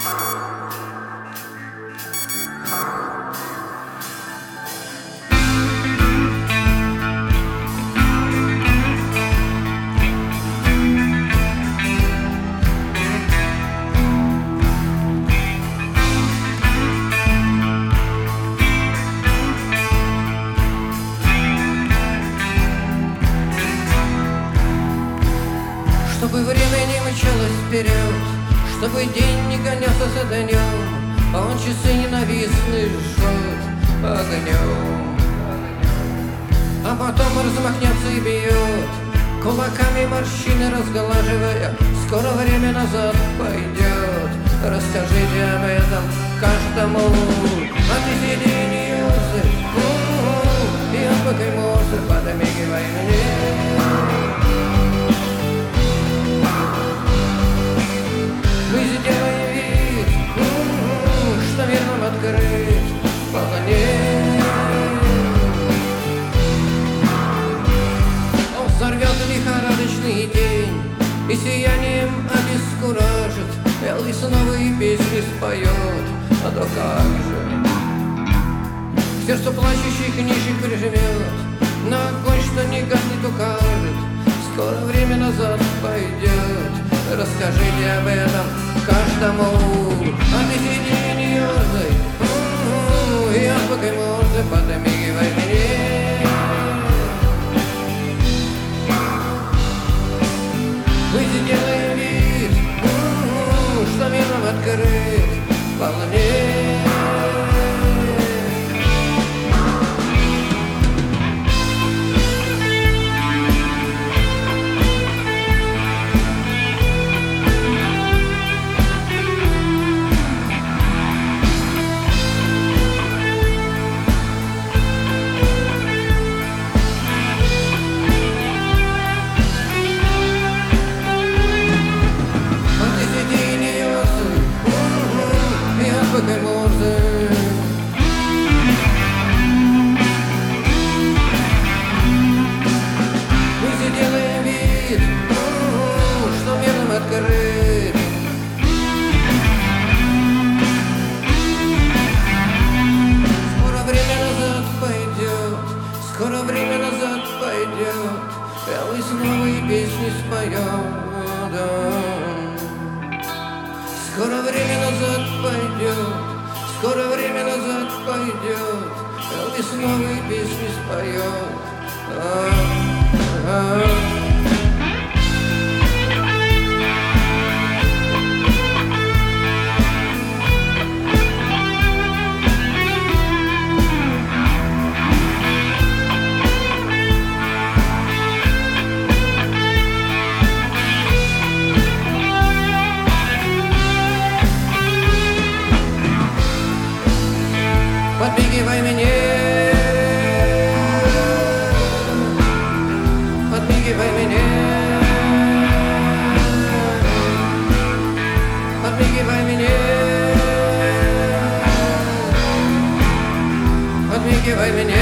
Чтобы время не мчалось вперед, чтобы день не гонялся за днем, а он часы ненавистный жжет огнем. А потом размахнется и бьет, кулаками морщины разглаживая. Скоро время назад пойдет. Расскажите об этом каждому. А ты сиди и не ерзай, и отпускай мозг, подмигивай мне. Мы сделаем вид, что мир нам открыт вполне. Он взорвет лихорадочный день и сиянием обескуражит, и снова и песни споет, а то как же. К сердцу плачущих книжек прижмет, на огонь, что не гаснет, укажет. Скоро время назад пойдет. Расскажите об этом каждому. А ты сиди и не ерзай, и отпускай морды, подмигивай мне. Мы сделаем вид, что мир нам открыт вполне. Мы сделаем вид, что мир нам открыт. Скоро время назад пойдет, скоро время назад пойдет, а мы снова и песни споем, да. Скоро время назад пойдет, скоро время назад пойдет, а мы снова и песни споем. Подмигивай мне, подмигивай мне, подмигивай мне, подмигивай мне.